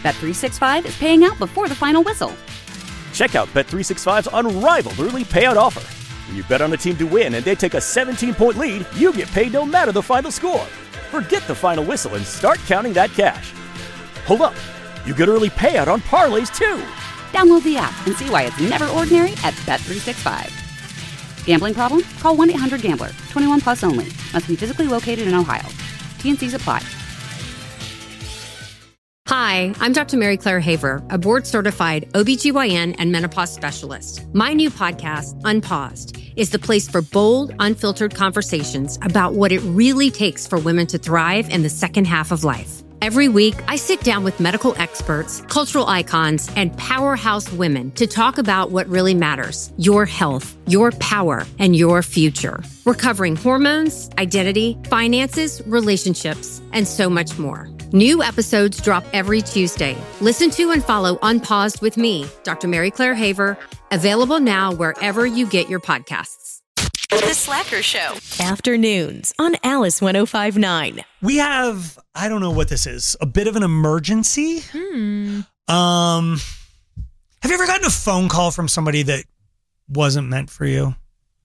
Bet365 is paying out before the final whistle. Check out Bet365's unrivaled early payout offer. When you bet on a team to win and they take a 17-point lead, you get paid no matter the final score. Forget the final whistle and start counting that cash. Hold up. You get early payout on parlays, too. Download the app and see why it's never ordinary at Bet365. Gambling problem? Call 1-800-GAMBLER. 21 plus only. Must be physically located in Ohio. T&Cs apply. Hi, I'm Dr. Mary Claire Haver, a board-certified OBGYN and menopause specialist. My new podcast, Unpaused, is the place for bold, unfiltered conversations about what it really takes for women to thrive in the second half of life. Every week, I sit down with medical experts, cultural icons, and powerhouse women to talk about what really matters: your health, your power, and your future. We're covering hormones, identity, finances, relationships, and so much more. New episodes drop every Tuesday. Listen to and follow Unpaused with me, Dr. Mary Claire Haver, available now wherever you get your podcasts. The Slacker Show. Afternoons on Alice 105.9. We have, I don't know what this is, a bit of an emergency. Have you ever gotten a phone call from somebody that wasn't meant for you?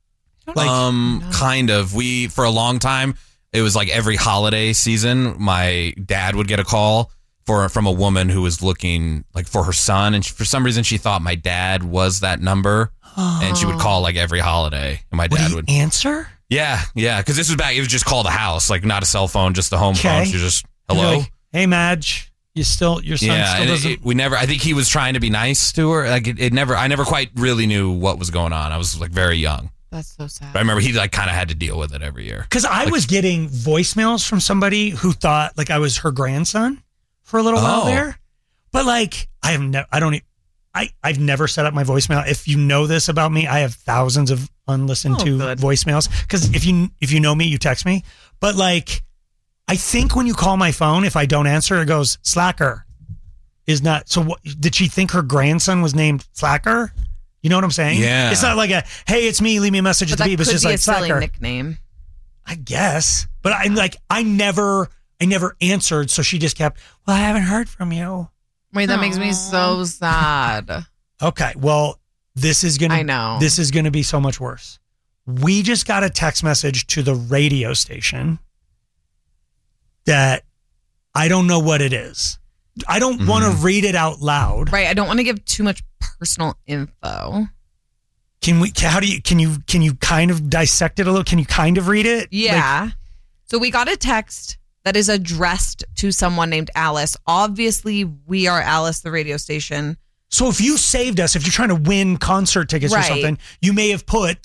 Kind of. For a long time, it was like every holiday season, my dad would get a call from a woman who was looking like for her son, and for some reason she thought my dad was that number, and she would call like every holiday, and my dad would answer. Yeah, because this was back. It was just call the house, like not a cell phone, just the home phone. She just hello, like, hey Madge, your son still doesn't. We never. I think he was trying to be nice to her. Like it never. I never quite really knew what was going on. I was like very young. That's so sad. But I remember he like kind of had to deal with it every year. Because I was getting voicemails from somebody who thought like I was her grandson for a little while there. But like I've never set up my voicemail. If you know this about me, I have thousands of unlistened to voicemails. Because if you know me, you text me. But like I think when you call my phone, if I don't answer, it goes Slacker. Is not so. What, did she think her grandson was named Slacker? You know what I'm saying? Yeah. It's not like a, hey, it's me, leave me a message at the beep. It's just like Slacker. Slacker. Nickname. I guess. But I'm like, I never answered, so she just kept, well, I haven't heard from you. Wait, that makes me so sad. Okay, well, this is gonna be so much worse. We just got a text message to the radio station that I don't know what it is. I don't want to read it out loud. Right. I don't want to give too much personal info. Can you kind of dissect it a little? Can you kind of read it? Yeah. So we got a text that is addressed to someone named Alice. Obviously, we are Alice, the radio station. So if you saved us, if you're trying to win concert tickets or something, you may have put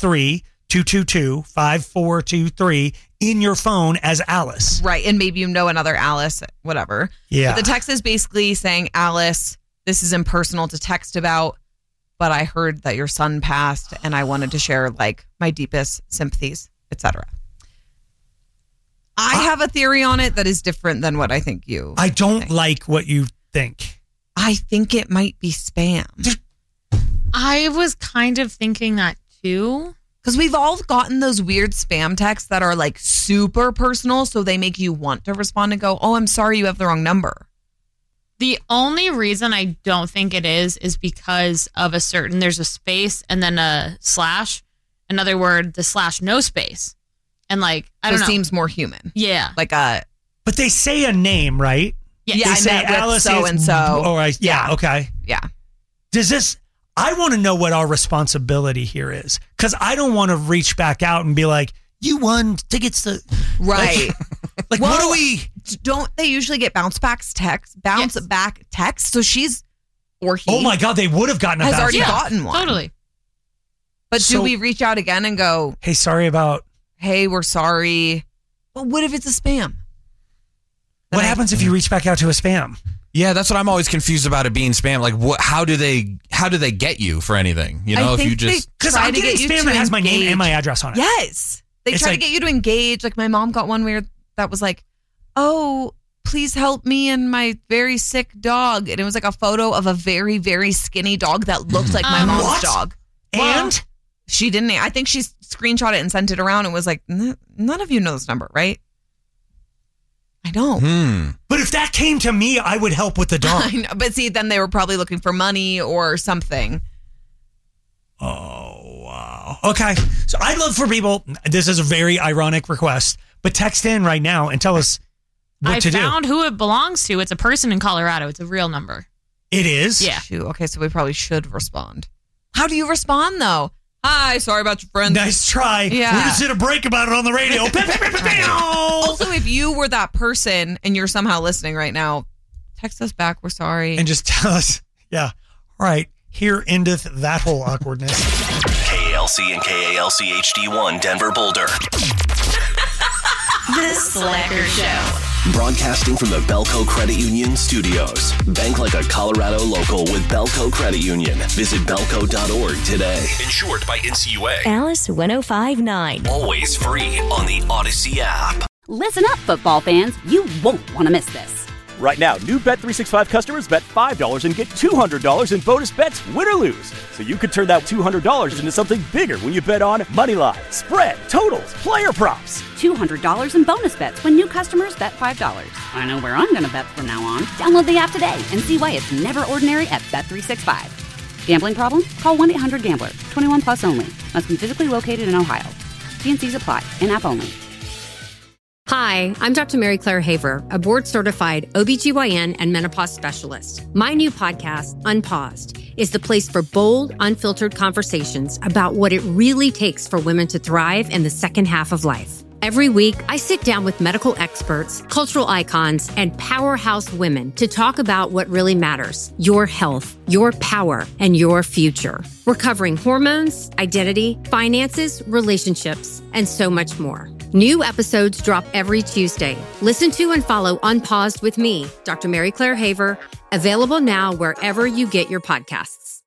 303-222-5423 in your phone as Alice. Right. And maybe you know another Alice, whatever. Yeah. But the text is basically saying, Alice, this is impersonal to text about, but I heard that your son passed and I wanted to share like my deepest sympathies, etc. I have a theory on it that is different than what I think you I don't like what you think. I think it might be spam. I was kind of thinking that too. Because we've all gotten those weird spam texts that are like super personal, so they make you want to respond and go, oh, I'm sorry, you have the wrong number. The only reason I don't think it is because of there's a space and then a slash. In other words, the slash no space. And like, I don't know. It seems more human. Yeah. Like a... But they say a name, right? Yeah, they say Alice so-and-so. Yeah, okay. Yeah. Does this... I want to know what our responsibility here is, because I don't want to reach back out and be like, you won tickets to... Right. Like well, what do we... Don't they usually get bounce back text? So she's... Or he... Oh my God, they would have gotten a bounce back. Has already gotten one. Totally. But do we reach out again and go... Hey, sorry about... Hey, we're sorry. But what if it's a spam? What happens if you reach back out to a spam? Yeah, that's what I'm always confused about it being spam. Like, how do they get you for anything? You know, if you just because I'm getting spam that has my name and my address on it. Yes, they try to get you to engage. Like my mom got one weird that was like, "Oh, please help me and my very sick dog," and it was like a photo of a very very skinny dog that looks like my mom's dog. And she didn't. I think she screenshot it and sent it around and was like, "None of you know this number, right?" I know. But if that came to me, I would help with the dog. I know. But see, then they were probably looking for money or something. Oh, wow. Okay. So I'd love for people, this is a very ironic request, but text in right now and tell us what to do. I found who it belongs to. It's a person in Colorado. It's a real number. It is? Yeah. Shoot. Okay, so we probably should respond. How do you respond, though? Hi, sorry about your friend. Nice try. Yeah. We just did a break about it on the radio. Also, if you were that person and you're somehow listening right now, text us back. We're sorry. And just tell us, yeah. All right. Here endeth that whole awkwardness. KALC and KALC HD1 Denver Boulder. The Slacker Show. Broadcasting from the Belco Credit Union studios. Bank like a Colorado local with Belco Credit Union. Visit belco.org today. Insured by NCUA. Alice 105.9. Always free on the Odyssey app. Listen up, football fans. You won't want to miss this. Right now, new Bet365 customers bet $5 and get $200 in bonus bets, win or lose. So you could turn that $200 into something bigger when you bet on moneyline, spread, totals, player props. $200 in bonus bets when new customers bet $5. I know where I'm going to bet from now on. Download the app today and see why it's never ordinary at Bet365. Gambling problem? Call 1-800-GAMBLER. 21 plus only. Must be physically located in Ohio. T&Cs apply. In-app only. Hi, I'm Dr. Mary Claire Haver, a board-certified OBGYN and menopause specialist. My new podcast, Unpaused, is the place for bold, unfiltered conversations about what it really takes for women to thrive in the second half of life. Every week, I sit down with medical experts, cultural icons, and powerhouse women to talk about what really matters: your health, your power, and your future. We're covering hormones, identity, finances, relationships, and so much more. New episodes drop every Tuesday. Listen to and follow Unpaused with me, Dr. Mary Claire Haver, available now wherever you get your podcasts.